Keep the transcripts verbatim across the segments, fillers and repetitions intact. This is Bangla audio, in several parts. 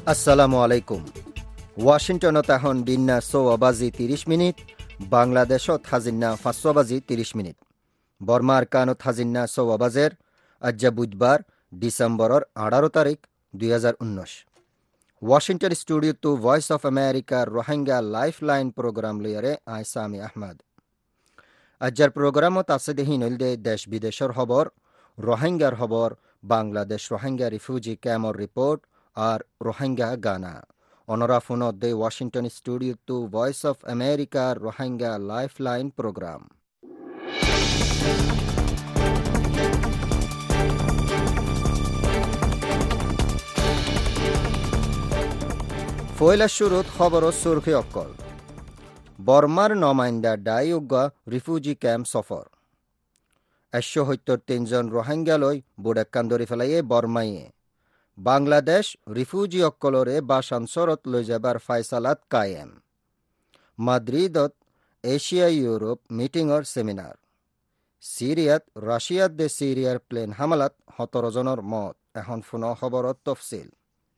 আসসালামু আলাইকুম। ওয়াশিংটনত এখন দিনা ছয় বাজি ত্ৰিশ মিনিট, বাংলাদেশত হাজিনা পাঁচ বাজি ত্ৰিশ মিনিট, বর্মার কানত হাজিনা ছয় বাজের। আজ বুধবার ডিসেম্বরের আঠারো তারিখ দুই হাজার উনিশ। Washington studio to voice of আমেরিকার রোহিঙ্গা লাইফ লাইন প্রোগ্রাম লইয়ারে আই সামি আহমদ। আজ্জার প্রোগ্রামত আছে দেহি নইলদে দেশ বিদেশের খবর, রোহিঙ্গার খবর, বাংলাদেশ রোহিঙ্গা রিফিউজি ক্যাম্পর রিপোর্ট আর রোহিঙ্গা গানা। অনরা ফোনত দে Washington studio to voice of আমেরিকার রোহিঙ্গা লাইফ লাইন প্রোগ্রাম। ফয়লা শুরুত খবর সুরখি অক্কল। বর্মার নমাইন্দা ডাইউগা রিফিউজি ক্যাম্প সফর। একশো সত্তর তিনজন রোহিঙ্গালৈ বুডাক্কান ধরি ফেলাইয়ে বর্মাইয়ে। বাংলাদেশ রিফিউজি অক্কলরে বাসানসরত লৈ যাবার ফাইসালাত কায়েম। মাদ্রিদত এশিয়া ইউরোপ মিটিংর সেমিনার। সিরিয়াত রাশিয়াত দে সিরিয়ার প্লেন হামলাত সতেরো জনের মত। এখন ফোন খবরত তফসিল।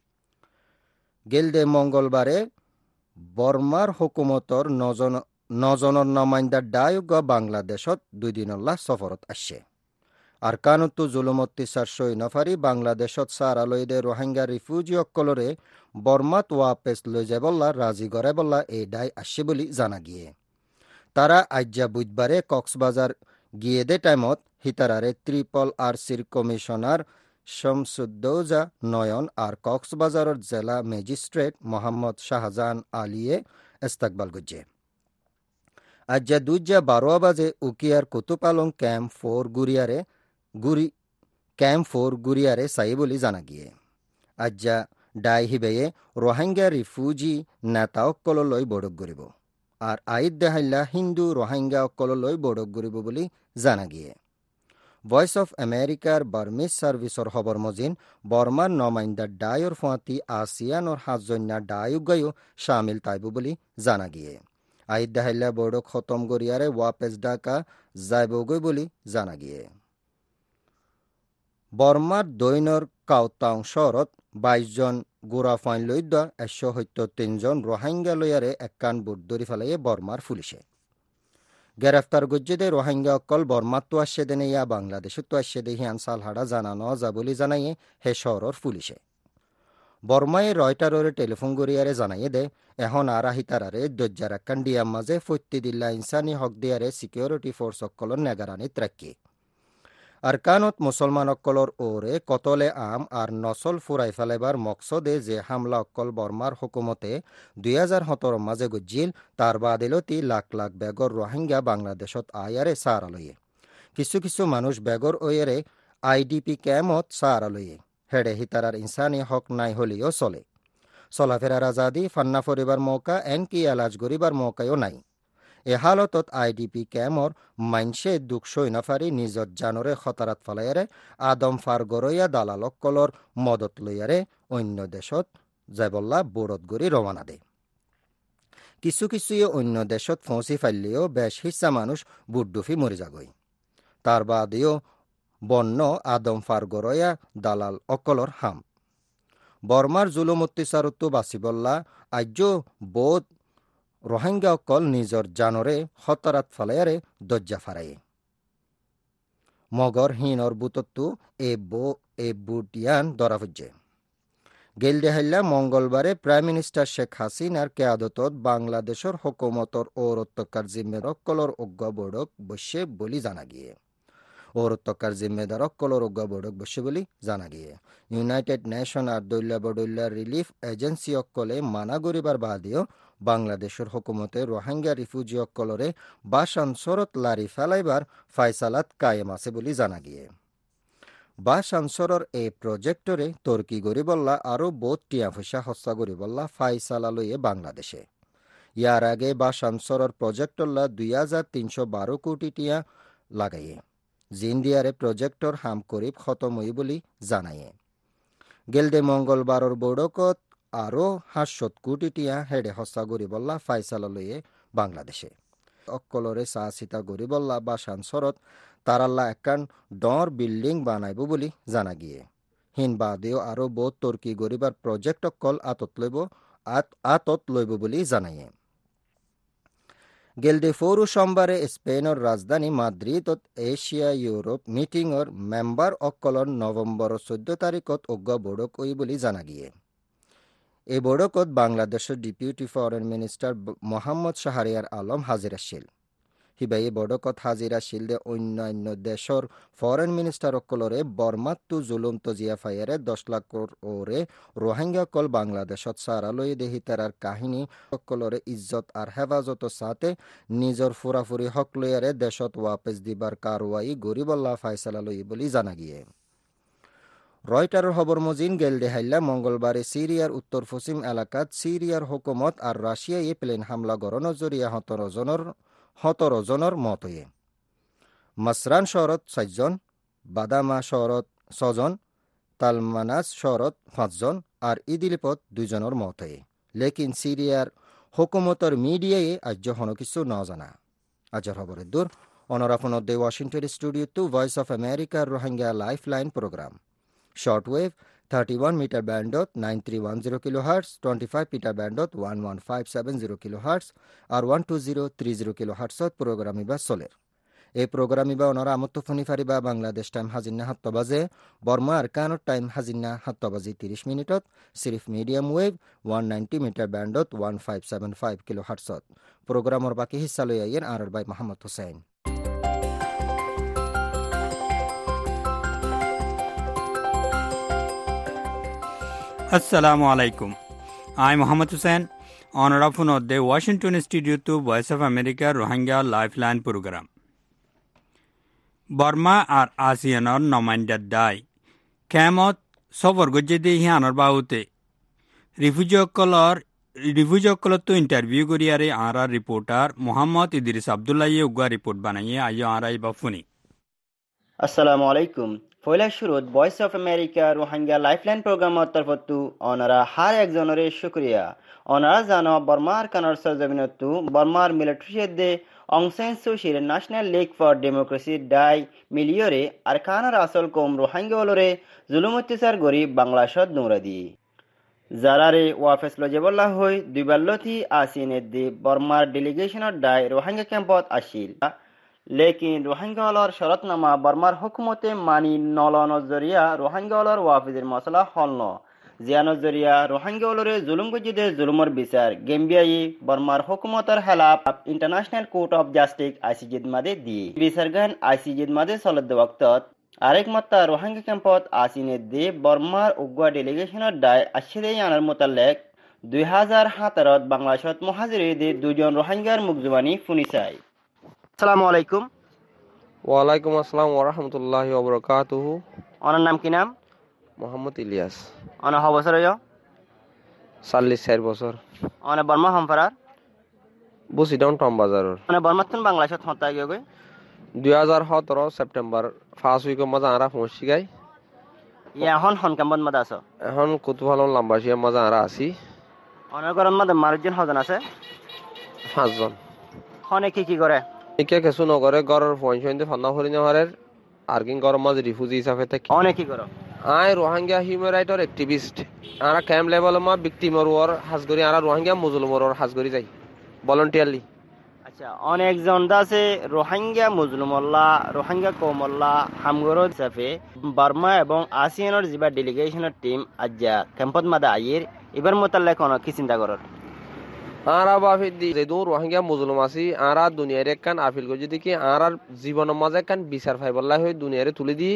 গেলদে মঙ্গলবারে বর্মার হুকুমতর নজন নজনের নমাইন্দা ডায়ুগ বাংলাদেশত দুই দিনল্লা সফরত আসছে। আর কানুত্তু জুলুমত্তিসার সই নফারি বাংলাদেশত সারালইদে রোহিঙ্গা রিফিউজি অক্কলরে বর্মাত ওয়াপেস লই যাবল্লা রাজি করে বল্লা এই ডাই আসছে বলি জানা গিয়ে। তারা আজ্জা বুধবারে কক্সবাজার গিয়ে দে টাইমত হিতারারে ত্রিপল আর সির কমিশনার শামসুদ্দৌজা নয়ন আর কক্সবাজারের জেলা ম্যাজিস্ট্রেট মোহাম্মদ শাহজাহান আলিয়ে ইস্তাকবাল গুজ্জে। আজ্জা দুজ্জা বারো বাজে উকিয়ার কুতুপালং ক্যাম্প ফোর গুরিয়ারে গুরি ক্যাম্প ফোর গুরিয়ারে সাই বলি জানা গিয়ে। আজ্জা ডাই হিবেয়ে রোহিঙ্গা রিফিউজি নেতা অক্কললৈ বড়ক গরিব আর আইদ দেহাইল্লা হিন্দু রোহিঙ্গা অক্কললৈ বড়ক গরিব বলি জানা গিয়ে। ভয়েস অফ আমেরিকার বার্মিজ সার্ভিসর খবর মজিন বর্মার নমাইন্দা ডায়র ফাঁতি আসিয়ানর হাজন্যা ডায়ুগায়ও শামিল তাইব বলি জানা গিয়ে। আইদ দেহাইল্লা বড়ক খতম গরিয়ারে ওয়াপেস ডাকা যাইবগৈ বলি জানা গিয়ে। বর্মার দৈনর কাউতাং শহরত বাইশ জন গোড়া ফাইন লইদ একশো সত্তর তিনজন রোহিঙ্গা লইয়ারে একান বুট ধরি ফেলাইয়ে বর্মার পুলিশে গ্রেফতার গজ্জেদে রোহিঙ্গা অকল বর্মার তো আসছে দেনে ইয়া বাংলাদেশে তো আসছে দে হিয়ান সাল হাড়া জানানো যা বলি জানাইয়ে হে শহরের পুলিশে। বর্মায় রয়টারে টেলিফোন গরিয়ারে জানাইয়ে দে এখন আর আহিতারারে দজ্জার একান ডিয়ার মাঝে ফত্যি দিল্লা ইনসানি হক দিয়ারে সিকিউরিটি ফোর্স অকলর নেগারানিত রাখি। আর কানত মুসলমান অক্কলর ওরে কতলে আম আর নসল ফুরাই ফেলাইবার মকসদে যে হামলা অক্কল বর্মার হুকুমতে দুই হাজার সতেরো মাঝে গজ্জিল তার বাদিলতি লাখ লাখ বেগর রোহিঙ্গা বাংলাদেশত আয়ারে সারালয়ে। কিছু কিছু মানুষ বেগর ওয়েরে আইডিপি ক্যাম্পত সারালয়ে হেডে হিতারার ইনসানি হক নাই হলেও চলে। চলাফেরার আজাদি ফান্না ফরিবার মৌকা এনকি এলাজ গরিবার মৌকাও নাই। এ হালতত আইডিপি ক্যাম্পর মাইনসে দুঃখ সই নাফারি নিজর জানরে খতারাত ফলাইয়ারে আদম ফার গরইয়া দালালক কলর মদত লইয়ারে অন্য দেশত যাইবল্লা বোরত গড়ি রওনা দে। কিছু কিছুয়ে অন্য দেশত ফৌঁসি ফাইলেও বেশ হিসা মানুষ বুটডুফি মরি যাগই। তার বাদেও বন্য আদম ফার গরইয়া দালাল অকলর হাম। বর্মার জুলুম অত্যাচারত্ব বাসিবল্লা আজ্য বোধ রোহিঙ্গা অকল নিজর জানরে খতরাত ফলাইয়ারে দজ্জা ফারায়ে। মগর হিনর বুতত্তু এ বো এ বুটিয়ান ধরা ফুজে। গেল দেহাইল্লা মঙ্গলবারে প্রাইম মিনিস্টার শেখ হাসিনার কেয়াদতত বাংলাদেশের হুকুমতর ঔরত্বকার জিম্মেদার অক্কলর অজ্ঞ বৈঠক বসে বলি জানা গিয়ে। ঔরত্বকার জিম্মেদার অক্কলর অজ্ঞ বৈঠক বসে বলি জানা গিয়ে। ইউনাইটেড নেশন আর দৈল্লা বডৈল্লা রিলিফ এজেন্সি অক্কলে মানা গরিবার বাদেও বাংলাদেশের হুকুমতে রোহিঙ্গা রিফিউজি অক্কলরে বাসানসরত লারি ফেলাইবার ফাইসালাত কায়েম আছে বলি জানা গিয়ে। বাসানসরর এই প্রজেক্টরে তর্কি গরিবল্লা আরও বোধ টিয়া পয়সা হস্তা গরিবল্লা ফাইসালা লইয়ে বাংলাদেশে। ইয়ার আগে বাসানসরর প্রজেক্টল্লা দুই হাজার তিনশো বারো কোটি টিয়া লাগাইয়ে জিন্দিয়ারে প্রজেক্টর হাম করিব খতম হই বলি জানাইয়ে। গেলদে মঙ্গলবারর বৈঠকত আরও সাতশত কোটি টিয়া হেডে হস্তা গরিবল্লা ফাইসালা লইয়ে বাংলাদেশে। অক্কলরে চা চিতা গরিবল্লা বাসানসরত তারাল্লা একান ডর বিল্ডিং বানাইব বলি জানা গিয়ে। হিন বাদেও আরও বহুত তুর্কি গরিবার প্রজেক্ট অকল আতত লইব আতত লইব বুলি জানায়ে গেলদে ফৌরু সোমবারে স্পেনের রাজধানী মাদ্রিদত এশিয়া ইউরোপ মিটিংর মেম্বার অকলর নভেম্বর চৈধ্য তারিখত অজ্ঞ বৈঠক ওই বুলি জানা গিয়ে এই বৈঠকত বাংলাদেশের deputy foreign minister Mohammad Shahriar Alam হাজির আসিল হিবাই এই বৈঠকত হাজির আসিল দে অন্যান্য দেশের ফরেন মিনিস্টার অকলরে বর্মাত্তু জুলুম তজিয়া ফায়ারে দশ লাখ ওরে রোহিঙ্গা কল বাংলাদেশত সারালই দেহি তারার কাহিনী অকলরে ইজ্জত আর হেফাজত সাথে নিজর ফুরাফুরি হক লইয়ারে দেশত ওয়াপেস দিবার কারওয়াই গরিবল্লা ফাইসালা লই বলি জানা গিয়ে রয়টারের খবর মজিন গেল দেহাইল্লা মঙ্গলবারে সিরিয়ার উত্তর পশ্চিম এলাকাত সিরিয়ার হুকুমত আর রাশিয়ায় প্লেন হামলা গড়ানোর জরিয়া সতেরো জনের সতেরো জনের মত হয়ে মাসরান শহরত চারজন বাদামা শহরত ছজন তালমানাস শহরত পাঁচজন আর ইদিলিপত দুইজনের মত হয়ে লেকিন সিরিয়ার হুকুমতর মিডিয়ায় আজ হন কিছু ন জানা আজর খবরের দূর অনরাফনত দে Washington studio to voice of আমেরিকার Rohingya life line program shortwave thirty-one meter bandot nine three one zero kilohertz twenty-five meter bandot one one five seven zero kilohertz আর one two zero three zero kilohertz program iba soler এই প্রোগ্রাম ইবা ওনারা আমত্ত ফোনি ফারিবা বাংলাদেশ টাইম হাজিনা সাত বাজে বর্মা আর কানোর টাইম হাজিনা সাত বাজে ত্রিশ মিনিটত সিরিফ medium wave one ninety metre ব্যান্ডত one five seven five kilohertz প্রোগ্রামর বাকি হিস্সা লই আইয়েন আর বাই Mohammad Hossain Assalamu alaikum. I'm Muhammad Hussain, honor of the Washington Studio to Voice of America Rohingya Lifeline Program. Burma আর আসিয়ানর নমাইন্ডার দায় কেমত সবর গজ্জেদে হিয়ানর বাউতে রিফিউজিসকলর রিফিউজিসকলত তো ইন্টারভিউ করিয়ারে আরা রিপোর্টার মোহাম্মদ ইদ্রিস আব্দুল্লাহ উগা রিপোর্ট বানাইয়ে আইয় আরাই বাফুনি আসসালামু আলাইকুম ফয়লা শুরুত voice of America Rohingya lifeline প্রোগ্রামর তরফতু অনারা হার একজনরে শুক্রিয়া অনারা জানো বর্মার কানার সরজমিনতু বর্মার মিলিটারিদে অংসেন সুশির ন্যাশনাল লিগ ফর ডেমোক্রেসি ডাই মিলিয়রে আর কানার আসল কম রোহিঙ্গা ওলরে জুলুম অত্যাচার গরি বাংলাদেশত নুরাদি জারারে ওয়াফেস লজেবল্লা হই দুইবাল্লথি আসিনেদ্দি বর্মার ডেলিগেশনের ডাই রোহিঙ্গা ক্যাম্পত আসিল লেকিন রোহিঙ্গাওয়ালার শরতনামা বর্মার হুকুমতে মানি নলনের জরিয়া রোহিঙ্গাওয়ালার ওয়াফিজের মশলা হল ন জিয়ানোর জরিয়া রোহিঙ্গাওয়ালরে জুলুম গজিদে জুলুমর বিচার গেম্বিয়াই বর্মার হুকুমতের হেলাপ ইন্টারন্যাশনাল কোর্ট অফ জাস্টিস আইসিজিদ মাদে দি বিচারগান আইসিজিদ মাদে চলদ ওয়াক্তত আরেক মাত্রা রোহিঙ্গা ক্যাম্পত আসিনে দি বর্মার উগুয়া ডেলিগেশনের দায় আশিদে আনার মোতালেক দুই হাজার সতেরোত বাংলাদেশত মহাজিরদের দুজন রোহিঙ্গার মুখজুবানি ফুনিসাই আসসালামু আলাইকুম ওয়ালাইকুম আসসালাম ওয়া রাহমাতুল্লাহি ওয়া বারাকাতুহু ওনার নাম কি নাম মোহাম্মদ ইলিয়াস অনা হ বছর হইও চল্লিশ চার বছর অনা বর্মা হামফারার বসি ডাউন টাউন বাজারর অনা বর্মাতন বাংলাদেশত হতা গিয়ে গই দুই হাজার সতেরো সেপ্টেম্বর ফার্স্ট উইক মজা আরা পৌঁছি গাই ইয়া হন হন কাম্বন মাদা আছো এখন কুতুফালন লাম্বাসিয়া মজা আরা আছি অনার গরম মাদা মারজন হজন আছে পাঁচজন হনে কি কি করে একে কিছু নগরে গড়ের পয়েন্ট ফান্না হরি নহরের আর কি গরম মাঝে রিফিউজি হিসাবে থাকি অনেক কি করো আই রোহিঙ্গা হিউম্যান রাইটর অ্যাক্টিভিস্ট আরা ক্যাম্প লেভেল মা ভিকটিমর ওর হাজগরি আরা রোহিঙ্গা মুজলুমর ওর হাজগরি যাই ভলান্টিয়ারলি আচ্ছা অনেক জন আছে রোহিঙ্গা মুজলুমল্লা রোহিঙ্গা কৌমল্লা হামগরো হিসাবে বার্মা এবং আসিয়ানের যিবা ডেলিগেশনের টিম আজ্জা ক্যাম্পত মাদা আইয়ের এবার মোতাল্লে কোন কি চিন্তা করর আরা বাফি দি যে দূর রোহিঙ্গা মুজলুম আছি আরা দুনিয়ার একখান আপিল করে যদি কি আরার জীবনের মাঝে একখান বিচার ফাইবল্লা হয়ে দুনিয়ারে তুলে দি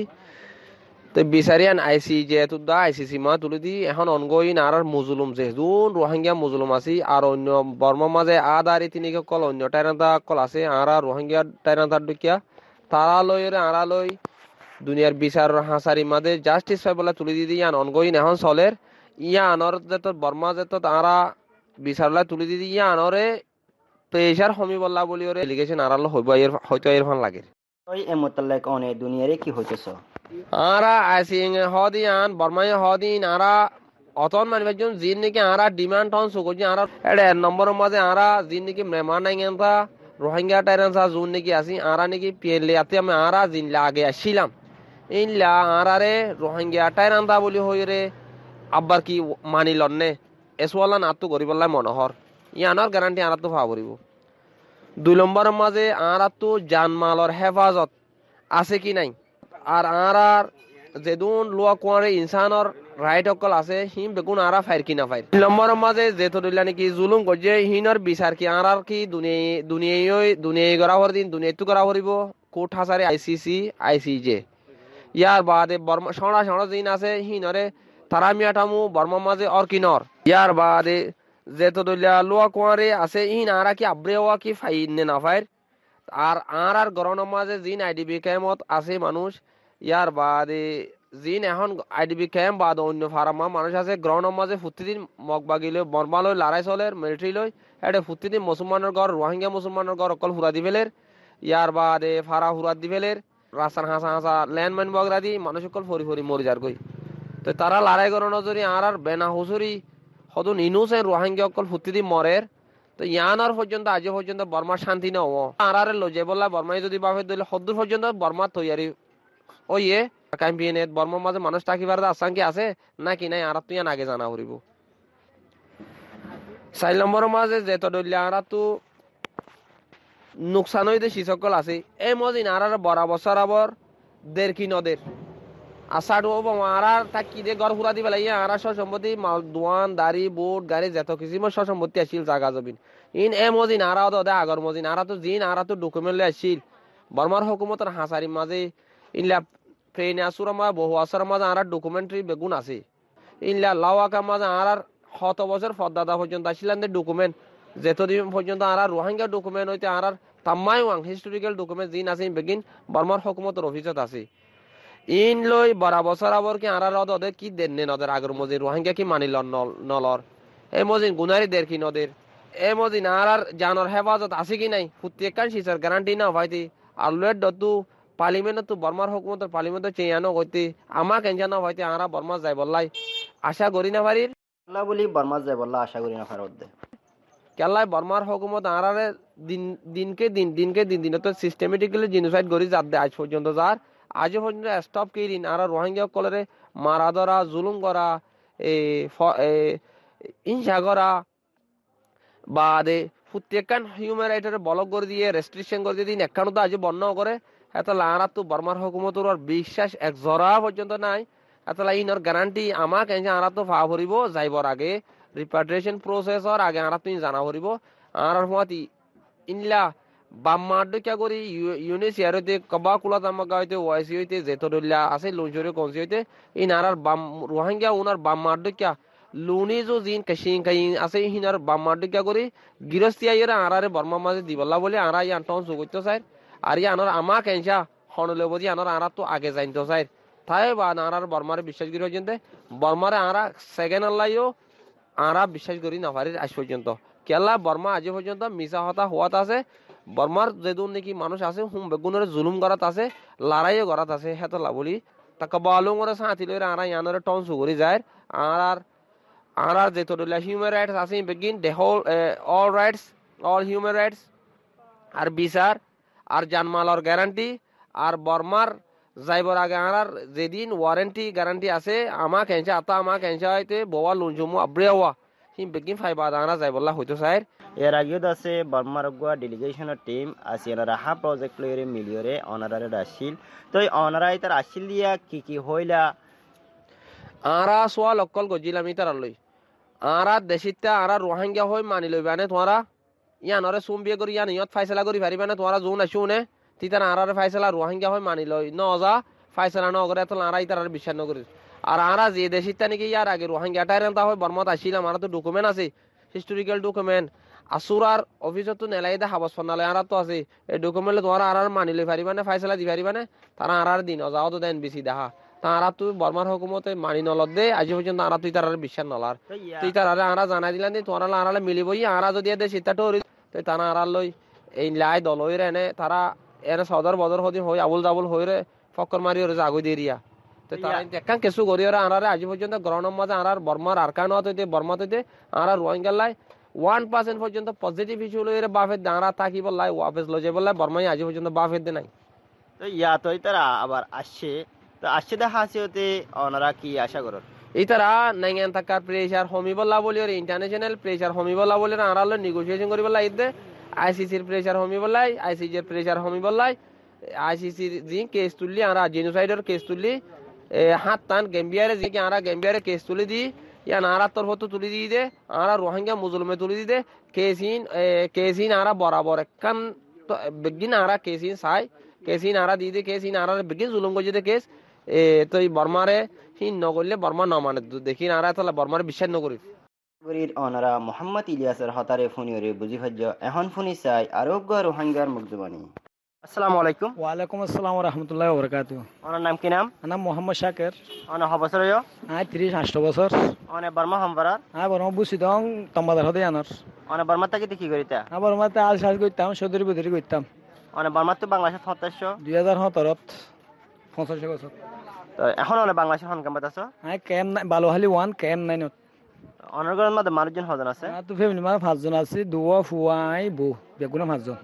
তো বিচারিয়ান আইসি যেহেতু দা আইসিসি মা তুলে দি এখন অনগোয়িং আরার মুজলুম যেহেতু রোহিঙ্গা মুজলুম আছি আর অন্য বর্মার মাঝে আদারি তিনি কল অন্য টাইরান্তা কল আছে আরা রোহিঙ্গা টাইরান্তার দুকিয়া তারা লই আরা লই দুনিয়ার বিচার হাসারি মাঝে জাস্টিস ফাইবল্লা তুলে দি ইয়ান অনগোয়িং এখন চলের ইয়া আনর যেত বর্মা যেত আরা বিচারলা তুলি দিদি ইয়া আনরে প্রেসার হমি বললা বলি ওরে ডেলিগেশন আরাল হইব এর হয়তো এর ফান লাগে ওই এ মোতালেক অনে দুনিয়ারে কি হইতেছ আরা আসিং হদিয়ান বর্মাই হদিন আরা অতন মানবেজন জিন নাকি আরা ডিমান্ড হন সুগজি আরা এডে নম্বরের মাঝে আরা জিন নাকি মেহমান নাই গেনতা রোহিঙ্গা টাইরানসা জুন নাকি আসি আরা নাকি পিএলএ আতে আমি আরা জিন লাগে আসিলাম ইনলা আরারে রোহিঙ্গা টাইরান্দা বলি হইরে আব্বার কি মানি লন্নে এসওয়ালা নাতু গরিবল্লাই মনোহর ইয়ানোর গ্যারান্টি আরা তো পাওয়া করিব। দুই নম্বরের মাঝে আরা তো জানমালর হেফাজত আছে কি নাই, আর আরার যেদুন লোয়া কোয়ারে ইনসানর রাইট অকল আছে হিম বেগুন আরা ফাইর কি না ফাইর। তিন নম্বরের মাঝে যেত দিল্লা নাকি জুলুম করছে হিনর বিচার কি আরার কি দুনিয়ায় দুনিয়ায় দুনিয়ায় গড়া হর দিন দুনিয়ায় তো গড়া হরিব কোর্ট হাসারে আইসিসি আইসিজে। ইয়ার বাদে বর্মা সরা সরা দিন আছে হিনরে তারা মিয়াটামু বর্মার মাঝে অর কিনর। ইয়ার বাদে যেত দিল্লা লোয়া কোয়ারে আছে ইন আরা কি আব্রেওয়া কি ফাইন নে না ফাইর। আর আর আর গরনের মাঝে জিন আইডিবি ক্যাম্পত আছে মানুষ। ইয়ার বাদে জিন এখন আইডিবি ক্যাম্প বাদ অন্য ফার্মা মানুষ আছে গ্রহণের মাঝে প্রতিদিন মগবাগিলে বর্মালয় লড়াই চলের মিলিটারি লই এটা প্রতিদিন মুসলমানের ঘর রোহিঙ্গা মুসলমানের ঘর অকল হুরা দি ফেলের। ইয়ার বাদে ফারা হুরা দি ফেলের রাস্তার হাসা হাসা ল্যান্ডমাইন বগরা দি মানুষ অকল ফরি ফরি মরি যার কই। তো তারা লড়াই করানো যদি আর আর বেনা হুসুরি সদন ইনুসেন রোহিঙ্গা অকল প্রতিদিন মরের। তো ইয়ানোর পর্যন্ত আজ পর্যন্ত বর্মার শান্তি না ও আর আর লজে বললা বর্মাই যদি বাফে দিলে সদ্দূর পর্যন্ত বর্মার তৈয়ারি ওইয়ে ক্যাম্পিয়নের বর্মার মাঝে মানুষ থাকিবার আশঙ্কা আছে নাকি নাই আর তুই আগে জানা করিব। চার নম্বরের মাঝে যেত দলিয়া আর তো নোকসান হইতে শিসকল আছে এই মজিন আর আর বড় বছর আবর দেড় কি নদের আষাঢ় আর আর তাক কি দিয়ে গড় ফুরা দি পেলাই আর সম্পত্তি মাল দোয়ান দাড়ি বোট গাড়ি যেত কিছু সম্পত্তি আসছিল জাগা জমিন ইন এ মজিন আর আগর মজিন আর তো জিন আর তো ডকুমেন্ট লই আসছিল বর্মার হুকুমতের হাসারির মাঝে ইনলা ট্রেনে আসুর মাঝে বহু আসর মাঝে আর ডকুমেন্টারি বেগুন আছে ইনলা লাওয়াকা মাঝে আর শত বছর ফদাদা পর্যন্ত আসছিলেন ডকুমেন্ট যেতদিন পর্যন্ত আর রোহিঙ্গা ডকুমেন্ট হইতে আর তাম্মাই ওয়াং হিস্টোরিক্যাল ডকুমেন্ট জিন আছে বেগিন বর্মার হুকুমতের অফিসত আছে। ইন লই বড় বছর আবর কি আর ওদের কি দেন নে নদের আগর মজিন রোহিঙ্গা কি মানিল নলর এই মজিন গুনারি দের কি নদের এই মজিন আর আর জানর হেফাজত আছে কি নাই প্রত্যেকখান শিশার গ্যারান্টি না হয়তি আর লয়ের দতু পার্লিমেন্ট তো বর্মার হুকুমতের পার্লিমেন্ট চেয়ানো করতে আমার কেঞ্জানো হয়তো আরা বর্মা যাই বললাই আশা করি না পারির বলি বর্মা যাই বললা আশা করি না পারদ কেলাই বর্মার হুকুমত আরারে দিন দিনকে দিন দিনকে দিন দিন তো সিস্টেমেটিক্যালি জিনোসাইড করি যার দে আজ পর্যন্ত যার আজ পর্যন্ত স্টপ করিন আর রোহিঙ্গা কলরে মারা ধরা জুলুম করা হিংসা করা বাদে প্রত্যেকখান হিউম্যান রাইটের বলক করে দিয়ে রেস্ট্রিকশন করে দিয়ে দিন একখানো তো আজ বর্ণ করে এত লারা তো বর্মার হুকুমতর বিশ্বাস এক জরা পর্যন্ত নাই এত ইনর গ্যারান্টি আমাক আরা তো ফা ভরিব যাইবর আগে রিপাট্রিয়েশন প্রসেসর আগে আরা তুই জানা ভরিব আর হুয়াতি ইনলা বাম্মার কিয়া করি ইউনিসিয়ার হইতে কবা কুলা তামাকা হইতে ওয়াইসি হইতে যেতদুল্লা আছে লুঞ্জরে কনসি হইতে ইন আর বাম রোহিঙ্গা উনার বাম্মার কিয়া লুনি যো জিন কাশিং কাইন আছে হিনার বাম্মার কিয়া করি গিরস্তিয়া ইরা আরারে বর্মা মাঝে দিবল্লা বলে আরা ইয়ান টন সুগিত চাই আর ইয়ানোর আমা কেঞ্চা হনলে বুঝি আনোর আরা তো আগে যাইতো চাই তাই বা আনার বর্মারে বিশ্বাস করি পর্যন্ত বর্মারে আরা সেকেন্ড আল্লাইও আরা বিশ্বাস করি না পারি আজ পর্যন্ত কেলা বর্মা আজ পর্যন্ত মিশা হতা হওয়াত আছে বর্মার যেদুন নাকি মানুষ আছে হুম বেগুনের জুলুম করাত আছে লড়াইও করাত আছে হেতলা বলি তাকে বালুং করে সাঁতি লইরে আরা ইয়ানোরে টন সুগরি যায় আর আর আর যেত হিউম্যান রাইটস আছে বেগিন দে whole all rights all human rights আর বিচার আর জানমালর গ্যারান্টি আর বর্মার যাইবর আগে আর যেদিন ওয়ারেন্টি গ্যারান্টি আছে আমা কেঞ্চা আতা আমা কেঞ্চা হইতে বোয়া লুঞ্জুমু আব্রেওয়া হিম বেগিন ফাইবা দানা যাইবল্লা হইতো স্যার এর আগেও আছে বর্মার গুয়া ডেলিগেশনের টিম আছে এনারা হা প্রজেক্ট লইরে মিলিয়রে অনারারে আসিল তো অনারাই তার আসিল দিয়া কি কি হইলা আরা সোয়া লক্কল গজিলাম ইতার লই আরা দেশিতা আরা রোহিঙ্গা হই মানি লইবানে তোমরা ইয়ানরে সুম বিয়ে করি ইয়ান ইয়ত ফাইসলা করি পারিবানে তোমরা জোন আসুনে তিতার আরারে ফাইসলা রোহিঙ্গা হই মানি লই ন যা ফাইসলা ন করে তো আরা ইতার বিশ্বাস ন করি আর আরা যে দেশিতা নাকি ইয়ার আগে রোহিঙ্গা টাইরেন তা হয় বর্মাত আসিলাম আরা তো ডকুমেন্ট আছে হিস্টোরিক্যাল ডকুমেন্ট আসুরার অফিসত তো নেলাইদা হাবস ফনালে আরা তো আছে এই ডকুমেন্ট তোমরা আরার মানি লই পারিবানে ফাইসলা দি পারিবানে তারা আরার দিন যাও তো দেন বেশি দেখা তারা তুই বর্মার হুকুমতে মানি নলদ দে আজ পর্যন্ত আরা তুই তার বিশ্বাস নলার তুই তার আরা জানাই দিলাম তোরা আরালে মিলিবই আরা যদি দে সীতাটো তুই তারা আড়াল লই এই লাই দলই রে এনে তারা এনে সদর বদর হদি হই আবুল জাবুল হই রে ফক্কর মারি ওরে জাগই দিয়ে রিয়া তো তারা একান কেসু করি ওরা আরারে আজ পর্যন্ত গ্রহণের মাঝে আরার বর্মার আরকান হইতে বর্মা হইতে আরা রোহিঙ্গা লাই ওয়ান পার্সেন্ট পর্যন্ত পজিটিভ ইস্যু লই রে বাফের দাঁড়া তাকি বললাই ওয়াফেস লই যাই বললাই বর্মাই আজ পর্যন্ত বাফের দে নাই তো ইয়া তো তারা আবার আসছে তো আসছে দা হাসিওতে ওনারা কি আশা করেন ইতারা নাইয়ান থাকার প্রেসার হমিবল্লা বলি আর ইন্টারন্যাশনাল প্রেসার হমিবল্লা বলি আড়ালো নেগোসিয়েশন করি বললাই ইদে আইসিসির প্রেসার হমিবল্লাই আইসিসির প্রেসার হমিবল্লাই আইসিসির জি কেস তুললি আর জেনোসাইডের কেস তুললি হাত টান গেম্বিয়ারে যে আরা গেম্বিয়ারে কেস তুলি দি ইয়া নারা তরফ তুলি দিয়ে দে আরা রোহিঙ্গা মুসলমে তুলি দি দে কেসিন কেসিন আরা বরাবর একখান বেগিন আরা কেসিন চাই কেসিন আরা দিয়ে দে কেসিন আরা বেগিন জুলুম করছে দে কেস এ তো বর্মারে হিন নগরলে বর্মা ন মানে দেখি নারা তাহলে বর্মারে বিশ্বাস নকরি গরির ওনারা মোহাম্মদ ইলিয়াসের হতারে ফোনিওরে বুঝি ভাজ্য এখন ফোনি চাই আরোগ্য রোহিঙ্গার মুকজবানি আসসালামু আলাইকুম ওয়ালাইকুম আসসালাম ওয়া রাহমাতুল্লাহি ওয়া বারাকাতুহু ওনার নাম কি নাম নাম মোহাম্মদ শাকির ওনা হবছর হইও আই ত্রিশ আষ্ট বছর ওনা বর্মা হামবারার আই বরম বুসি দং তম্বাদার হদে আনার ওনা বর্মা তাকে কি করিতা আই বরম তে আল সাজ কইতাম সদরি বদরি কইতাম ওনা বর্মা তো বাংলাদেশ সত্তাইশ দুই হাজার সতেরো পঞ্চাশ বছর তো এখন ওনা বাংলাদেশ হন কামত আছো আই কেম বালোহালি ওয়ান কেম নাইনত ওনার ঘরের মধ্যে মানুষজন হজন আছে তো ফ্যামিলি মানে পাঁচজন আছে দুয়া ফুয়াই বউ বেগুনা পাঁচজন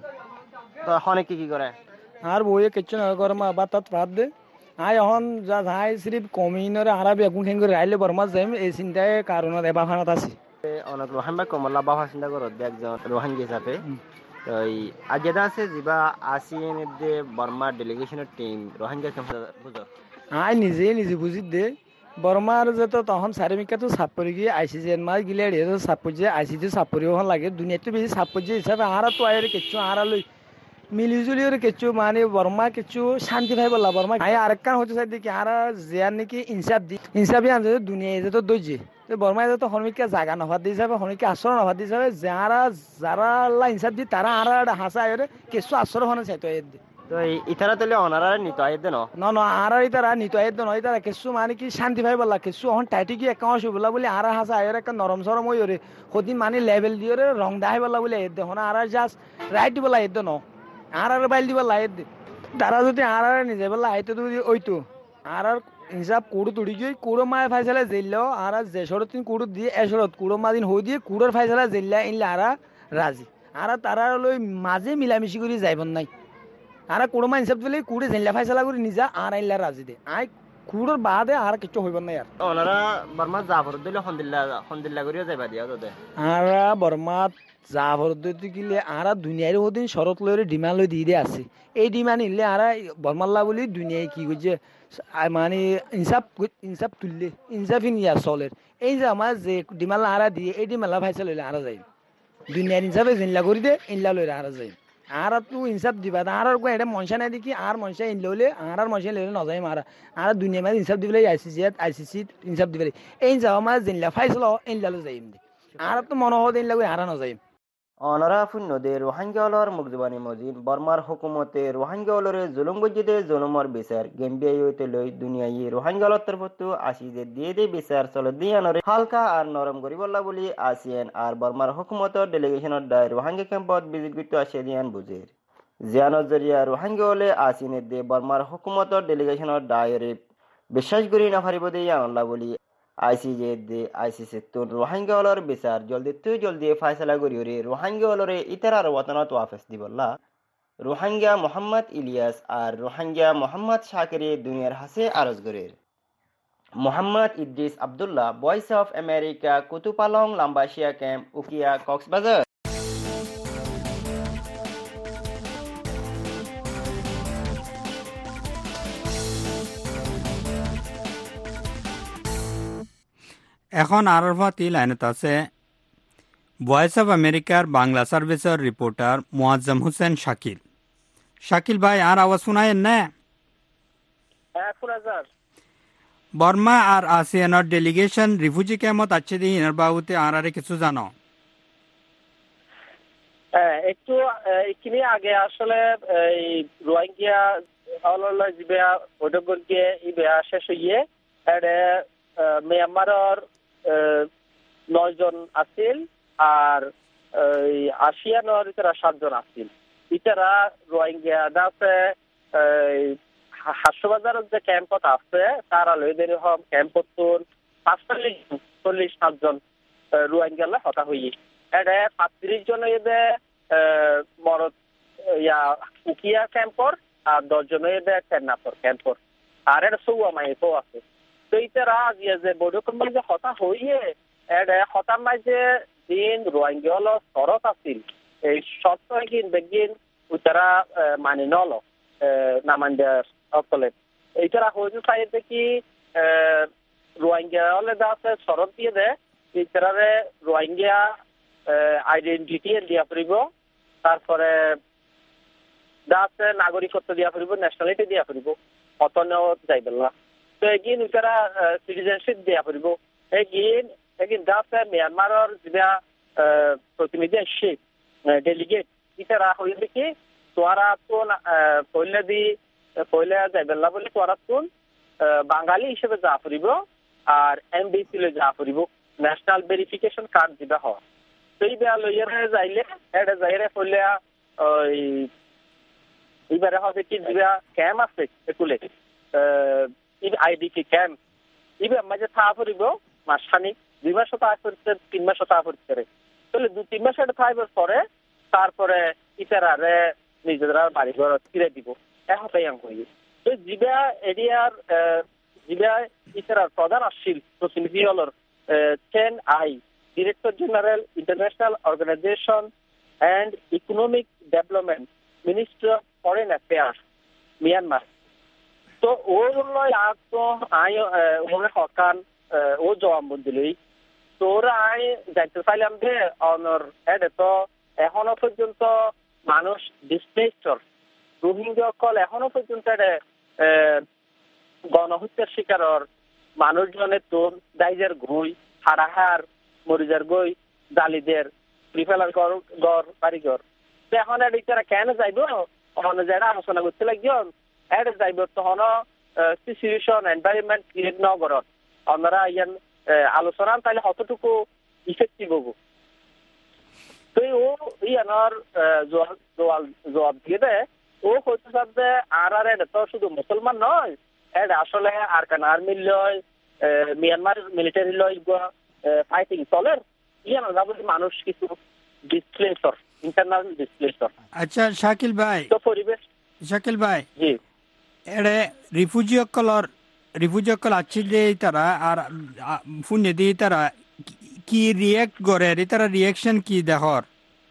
তো এখন কি কি করে আর বউয়ে কিচ্ছু না করে মা বা তাত বাদ দে আই এখন যা যাই সিরিফ কমিনরে আরা বেগুন খেন করে রাইলে বর্মা যাইম এই চিন্তায় কারণত এবার খানাত আছে অনেক রোহিঙ্গা কমলা বাবা চিন্তা করো একজন রোহিঙ্গা হিসাবে তো আজ যেটা আছে যিবা আসিএন দে বর্মা ডেলিগেশনের টিম রোহিঙ্গা কেমন বুঝো আই নিজে নিজে বুঝি দে বর্মার যেত তখন সারিমিকা তো সাপরি গিয়ে আইসিসি এর মার গিলে এড়িয়ে সাপর যে আইসিসি সাপরি হন লাগে দুনিয়াতে বেশি সাপর যে হিসাবে আরা তো আয়ের কিচ্ছু আরা লই মিলিজুলি ওর কিচ্ছু মানে বর্মা কিচ্ছু শান্তি ভাই বললা বর্মা আই আরেকখান হচ্ছে চাই দেখি আরা জিয়ার নাকি ইনসাফ দি ইনসাফই আনছে দুনিয়া যে তো দইছে তো বর্মা যে তো হরমিকা জাগা নভার দিয়ে যাবে হরমিকা আশ্রয় নভার দিয়ে যাবে যারা যারা আল্লাহ ইনসাফ দি তারা আরা হাসা আয়ের কিছু আশ্রয় হনে চাইতো এর দি তো ইতারা তাহলে অনারা নিত আইদ ন ন ন আর ইতারা নিত আইদ ন ইতারা কিছু মানে কি শান্তি ভাই বললা কিছু এখন টাইটি কি একাউন্ট বলা বলে আর হাসা আয়ের একটা নরম সরম ওই ওরে সদিন মানে লেভেল দিয়ে রং দাহাই বললা বলে এর দে হন আর জাস্ট রাইট বলা এর ন আর আর বাইল দিব লাইট তারা যদি আর আর নিজে বললা আইতে তো ওইতো আর আর হিসাব কুড়ো তুড়ি গিয়ে কুড়ো মায় ফাইসালা জেললেও আর যে শরত কুড়ো দিয়ে এসরত কুড়ো মাদিন হই দিয়ে কুড়োর ফাইসালা জেললা ইনলে আর রাজি আর তারা লই মাঝে মিলামিশি করে যাইবন নাই আর কুড়ো মা হিসাব দিলে কুড়ে জেললা ফাইসালা করে নিজা আর আইলা রাজি দে আই কুড়োর বাদে আর কিছু হইব না আর ওনারা বর্মা জাফর দিলে হন্দিল্লা হন্দিল্লা করিয়া যাইবা দিয়া তোদের আর বর্মা জাফর দিতে গিলে আর দুনিয়ার ওদিন শরৎ লইরে ডিমান্ড লই দিয়ে দিয়ে আছে এই ডিমান্ড নিলে আর বর্মাল্লা বলি দুনিয়ায় কি করছে মানে ইনসাফ ইনসাফ তুললে ইনসাফই নিয়ে চলের এই যে আমার যে ডিমান্ড আরা দিয়ে এই ডিমান্ড ফাইসা লইলে আরা যাই দুনিয়ার ইনসাফে জিনলা করি দে ইনলা লইলে আরা যাই আর তো ইনসাফ দিবা আর এটা মনসা নাই দেখি আর মনসা ইন লইলে আর আর মনসা লইলে নজাই মারা আর দুনিয়া মাঝে ইনসাফ দিবলে আইসিসি আইসিসি ইনসাফ দিবলে এই ইনসাফ আমার জিনলা ফাইসল ইনলা লো যাইম আর তো মনে হয় ইনলা কই আর নজাইম অনারা ফুন্নদে রোহিঙ্গাওয়ালার মুকজবানি মজিদ বর্মার হুকুমতে রোহিঙ্গাওয়ালরে জুলুম গজ্জিদে জুলুমর বিচার গেম্বিয়াই হইতে লই দুনিয়ায় রোহিঙ্গাওয়ালার তরফতো আসিজে দিয়ে দে বিচার চলে দিয়ানরে হালকা আর নরম করিবল্লা বলি আসিয়েন আর বর্মার হুকুমতর ডেলিগেশনের দায় রোহিঙ্গা ক্যাম্পত বিজিত করতে আসে দিয়ান বুঝের জিয়ানত জরিয়া রোহিঙ্গাওয়ালে আসিনে দে বর্মার হুকুমতর ডেলিগেশনের দায়রে বিশ্বাস করি না পারিব দিয়া আনলা বলি আইসিজে দে আইসিসি তো রোহিঙ্গাওয়ালার বিচার জলদি তুই জলদি ফায়সালা করিওরে রোহিঙ্গাওয়ালরে ইতারার ওয়াতানত ওয়াফেস দিবল্লা রোহিঙ্গা মোহাম্মদ ইলিয়াস আর রোহিঙ্গা মোহাম্মদ শাকিরে দুনিয়ার হাসে আরজ গরের Mohammad Idris Abdullah voice of America Kutupalong Lambasia camp Ukhia Cox's Bazar এখন আরফাতি লাইনত আছে ভয়েস অফ আমেরিকার বাংলা সার্ভিসের রিপোর্টার মুআজ্জম হোসেন শাকিল। শাকিল ভাই আর আওয়াজ শোনায়েন না? বর্মা আর আসিয়ানের ডেলিগেশন রিফিউজি ক্যাম্পত আছে দিয়ে ইনার বাবুতে আর আরে কিছু জানো? একটু এখানে আগে আসলে এই রোহিঙ্গা আওলাল্লাহ জিবেয়া ওডগরকে ইবেয়া শেষ হইয়ে এডে মিয়ানমারের নয় জন আছিল আর আসিয়ানের ইতারা সাতজন আছিল ইতারা রোহিঙ্গা আছে হাসবাজারের যে ক্যাম্পত আছে তারা লইদের হম ক্যাম্পত পাঁচচল্লিশ চল্লিশ সাতজন রোহিঙ্গা হতা হইয়ে এডে পাঁচত্রিশ জন এদে মরদ ইয়া উকিয়া ক্যাম্পর আর দশ জন এদে টেন্নাপর ক্যাম্পর আর এটা সৌয়া মাইকও আছে। তো ইতারা আজিয়া যে বৈঠকের মাঝে হতা হইয়ে এটা হতার মাঝে দিন রোহিঙ্গা হলো শরত আছিল এই শর্ত কিন বেগিন উতারা মানি নল নামান্ডা অকলে এইটারা হইতে চাইতে কি রোহিঙ্গা হলে আছে শরত দিয়ে দেয় ইতারারে রোহিঙ্গা আইডেন্টিটি দিয়া ফুরিব, তারপরে আছে নাগরিকত্ব দিয়া ফুরিব, ন্যাশনালিটি দিয়া ফুরিব, অতন্য যাইবেন না। তো এগিন ইতারা সিটিজেনশিপ দিয়া ফুরিব। এগিন এগিন আছে মিয়ানমারের যেটা প্রতিনিধি আসছে ডেলিগেট ইতারা হইবে কি তোরা তো পয়লা দি পয়লা যাইবেন না বলে তোরা তো বাঙালি হিসেবে যা ফুরিব আর এমবিসি লে যা ফুরিব, ন্যাশনাল ভেরিফিকেশন কার্ড দিবা হয়। সেই বেয়া লইয়ারে যাইলে এটা যাইরে পড়লে ওই এবারে হবে কি দিবা ক্যাম্প আছে একুলে আইডিপি ক্যাম্প এবার মাঝে থা ফুরিব মাসখানিক দুই মাস তা করতে তিন মাস তা করতে তাহলে দু তিন মাস এটা থাকবার পরে তারপরে ইতারারে নিজেরা বাড়ি ঘর ফিরে দিব এটাই আম করি। তো জিবা এরিয়ার জিবা ইতারার প্রধান আসছিল প্রতিনিধি হলর টেন আই Director General, International Organization and Economic Development, Minister of Foreign Affairs, Myanmar. তো ওর তো আই ওরা হকান ও জবানবন্দি তো ওরা আই যাইতে চাইলাম যে অনর এডে তো এখনো পর্যন্ত মানুষ ডিসপ্লেসড রোহিঙ্গা কল এখনো পর্যন্ত এডে গণহত্যার শিকারর মানুষজনের তোর দাইজের ঘুই হারাহার মরিজার গই জালিদের প্রিফেলার গড় বাড়িঘর এখন এটা কেন যাইব ওখানে যারা আলোচনা করতে লাগবে এটা যাইব তখন সিচুয়েশন এনভায়রনমেন্ট ক্রিয়েট ন করত আমরা ইয়ান আলোচনা তাহলে কতটুকু ইফেক্টিভ হবো। তো ও ইয়ানোর জবাব দিয়ে দেয় ও হচ্ছে সাথে আর আর এটা তো শুধু মুসলমান নয়, এটা আসলে আরকান আর্মি লয় মিয়ানমার মিলিটারি লয় ফাইটিং চলের ইয়ানো যাবো মানুষ কিছু ডিসপ্লেসর ইন্টারনাল ডিসপ্লেসর। আচ্ছা শাকিল ভাই, তো পরিবেশ শাকিল ভাই জি এড়ে রিফিউজি অকলর রিফিউজি অকল আছে যে তারা আর ফুনে দিয়ে তারা কি রিয়েক্ট করে তারা রিয়েকশন কি দেখর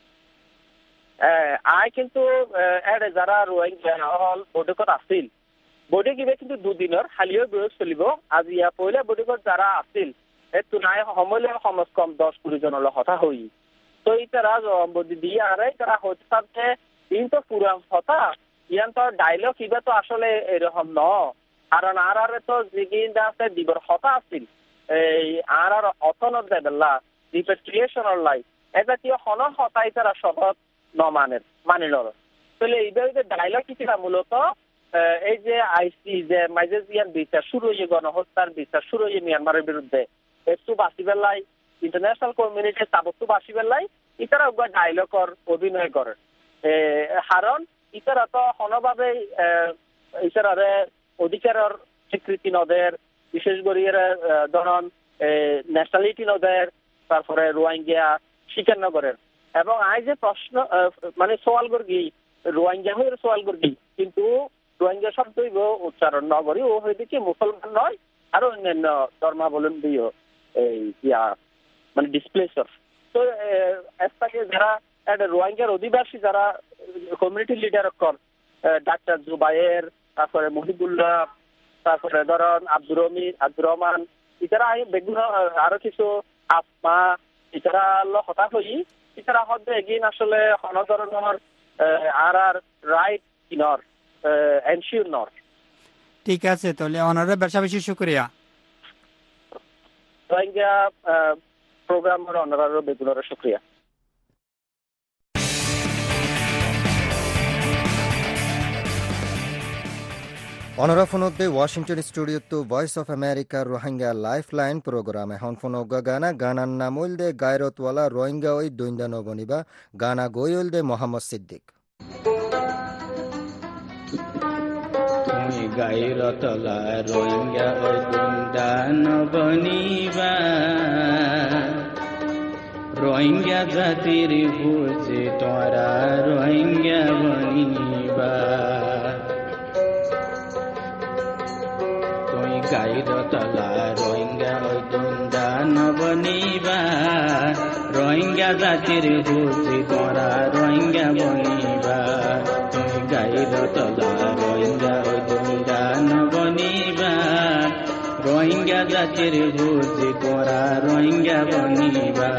আই কিন্তু এড়ে যারা রোহিঙ্গা হল বৈঠকত আছিল বৈঠক গিয়ে কিন্তু দুদিনের হালিও বয়স চলিব আজি ইয়া পহিলা বৈঠকত যারা আছিল এতো নাই সময় সমাজ কম দশ কুড়ি জনের কথা হই তো ইতারা জবানবন্দি দিয়ে আর তারা হচ্ছে কিন্তু পুরান কথা ইয়ান তো ডায়লগ ইবা তো আসলে এরকম ন কারণ আর আর তো জিগিন আছে দিবর কথা আছিল এই আর আর অথনত দেবেলা রিপেট্রিয়েশনের লাই এটা কি হন হতাই তারা শপথ ন মানের মানি লর তাহলে এইবার যে ডায়লগ কিছুটা মূলত এই যে আইসি যে মাইজে জিয়ান বিচার শুরু হয়ে গণহত্যার বিচার শুরু হয়ে মিয়ানমারের বিরুদ্ধে একটু বাঁচিবার লাই ইন্টারন্যাশনাল কমিউনিটি সাবস্তু বাঁচিবার লাই ইতারা ডায়লগর অভিনয় করে কারণ ইতারা তো হনভাবে ইতারারে অধিকারের স্বীকৃতি নদের বিশেষ করে ধরন ন্যাশনালিটি নদের তারপরে রোহিঙ্গা স্বীকার নগরের এবং আই যে প্রশ্ন মানে সওয়াল করি রোহিঙ্গা হয়ে সওয়াল করি কিন্তু রোহিঙ্গা শব্দ উচ্চারণ নগরী ও হয়ে দেখি মুসলমান নয় আরো অন্যান্য ধর্মাবলম্বী ইয়া মানে ডিসপ্লেসর। তো যারা রোহিঙ্গার অধিবাসী যারা কমিউনিটি লিডার কর ডাক্তার জুবাইর তারপরে মহিবুল্লাহ তারপরে ধরন আব্দুর রহমান আব্দুর রহমান ইতারা বেগুন আরো কিছু আসমা ইতারা হতাশ হই ইতারা হচ্ছে এগিন আসলে হন ধরনের আর আর রাইট কিনর এনশিওর নর। ঠিক আছে তাহলে অনারে বেশি বেশি শুকরিয়া রোহিঙ্গা প্রোগ্রামের অনারারও বেগুনের শুকরিয়া। অনরা ফোনতে ওয়াশিংটন স্টুডিওতো ভয়েস অফ আমেরিকার রোহিঙ্গা লাইফ লাইন প্রোগ্রাম এখন ফোন গানা গানার নামল দে গায়রতওয়ালা রোহিঙ্গা ওই দৈন্দা নবনিবা গানা গইল দে মোহাম্মদ সিদ্দিক। গায়রতওয়ালা রোহিঙ্গা ওই দৈন্দা নবনিবা রোহিঙ্গা জাতির বুঝে তোরা রোহিঙ্গা বনিবা গাইর তলা রোহিঙ্গা ওই দুন্দা নবনিবা রোহিঙ্গা জাতির বুঝি তোরা রোহিঙ্গা বনিবা তুমি গাইর তলা রোহিঙ্গা ওই দুন্দা নবনিবা রোহিঙ্গা জাতির বুঝি তোরা রোহিঙ্গা বনিবা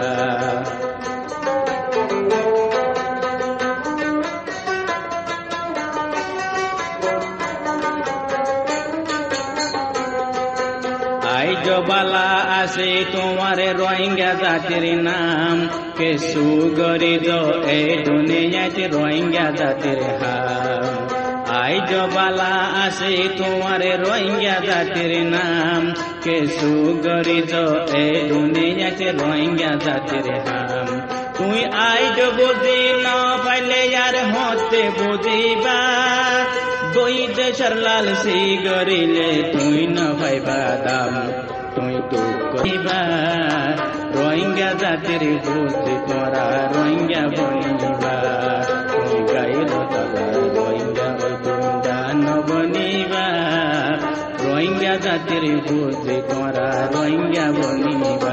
বালা আছে তোমার রোহিঙ্গা জাতির নাম কেসু গরিদ এই দুনিয়াতে রোহিঙ্গা জাতির হাম আইজ বালা আছে তোমার রোহিঙ্গা জাতির নাম কেসু গরিদ এই দুনিয়াতে রোহিঙ্গা জাতির হাম তুই আইজ বুঝি ন পাইলে আর হতে বুঝিবা দুই দেশের লাল সি গরিলে তুই ন পাইবা দাম তুই তো কইবা রোহিঙ্গা জাতির বুঝি তোরা রোহিঙ্গা বনিবা তুই গাইর তলা রোহিঙ্গা ওই দুন্দা নবনিবা রোহিঙ্গা জাতির বুঝি তোরা রোহিঙ্গা বনিবা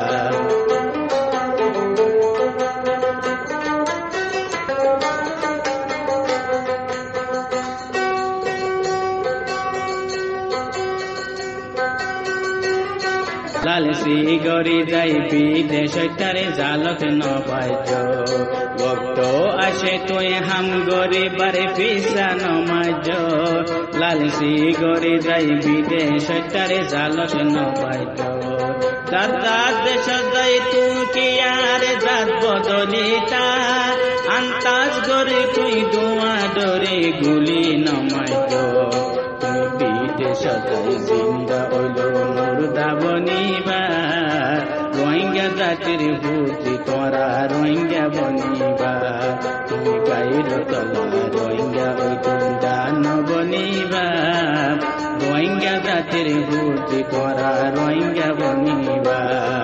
লালসি গরি যাই বিদেশ তারে জালক ন পাইছ ভক্ত আসে তুই হাম গরি বারে পিসা নমাজ লালসি গরি যাই বিদেশ তারে জালক ন পাইছ দাদা দেশ যাই তুই কি আর জাত বদলিতা আন্তাজ গরি তুই দোয়া ডরে গুলি নমাইছ তুই বিদেশ যাই জিন্দা ওইল মুর্দা বনিবা রোহিঙ্গা জাতির বুঝি তোরা রোহিঙ্গা বনিবা তুই গাইর তলা রোহিঙ্গা ওই দুন্দা নবনিবা রোহিঙ্গা জাতির বুঝি তোরা রোহিঙ্গা বনিবা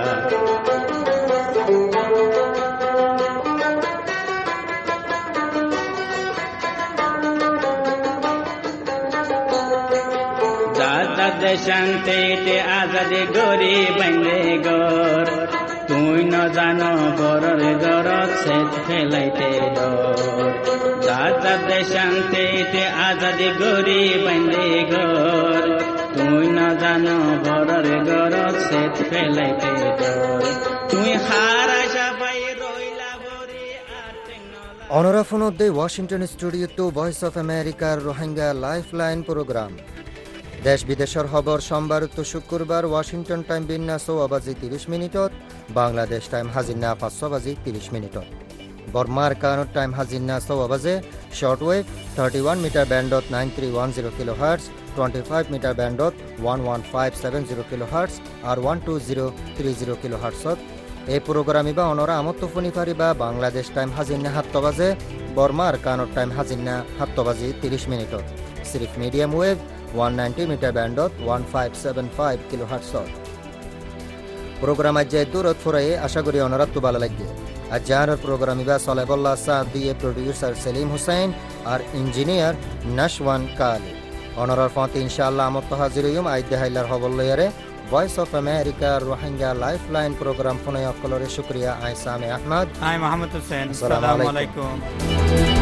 শান্তিতে আজাদে গরি বান্ধে গর তুই ন জানো বরর দরদ সেচ ফেলাইতে ডর দাদা শান্তিতে আজাদে গরি বান্ধে গর তুই ন জানো বরর দরদ সেচ ফেলাইতে ডর তুই হারা সবাই রইলা বরি আর অনরা ফোনদে Washington studio to voice of আমেরিকার রোহিঙ্গা লাইফলাইন প্রোগ্রাম দেশ বিদেশের খবর সোমবার তো শুক্রবার ওয়াশিংটন টাইম বিন্যা ছয় বাজি ত্রিশ মিনিটত বাংলাদেশ টাইম হাজিনা পাঁচশো বাজি ত্রিশ মিনিটত বর্মার কানুর টাইম হাজিনা ছয় বাজে short wave thirty one metre ব্যান্ডত nine three one zero kilohertz twenty five metre ব্যান্ডত one one five seven zero kilohertz আর one two zero three zero কিলো হার্টসত এই প্রোগ্রামিবা অনরা আমত্ত ফোনি পারিবা বাংলাদেশ টাইম হাজিনা সাত বাজে বর্মার কানুর টাইম হাজিনা সাত বাজি ত্রিশ মিনিটত সিরিফ medium wave one ninety metre ব্যান্ডত one five seven five কিলো হার্টসত প্রোগ্রাম আজ দূরত ফুরাই আশা করি অনরাত ভালো লাগবে আজ যার প্রোগ্রাম ইবা সলেবুল্লাহ সাদ দিয়ে প্রোডিউসার সেলিম হোসেন আর ইঞ্জিনিয়ার নাশওয়ান কালি অনরার ফাতে ইনশাআল্লাহ আমত হাজির হইম আইদ হাইলার হবল লয়ারে voice of America Rohingya lifeline program ফোনে অকলরে শুকরিয়া আই সামে আহমদ আই মোহাম্মদ হোসেন আসসালামু আলাইকুম।